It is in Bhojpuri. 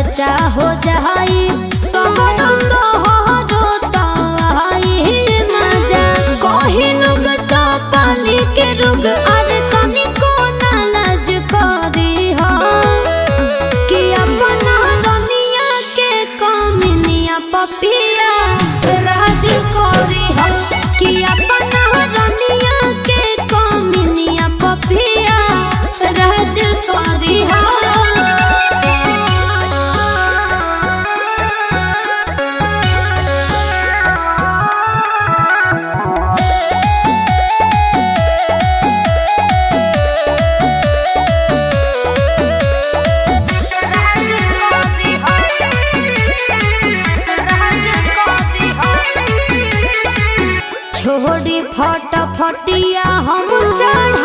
चर्चा हो जाई सगरो तोहरो ताई मजा कहीं लोग तो पानी के रुग अरे तनिको ना लाज करी हो कि अपना दुनिया के कमिनिया पपिया राज करी हो कि अपना दुनिया के कमिनिया पपिया राज करी हो। छोड़ी फट फटिया हम चढ़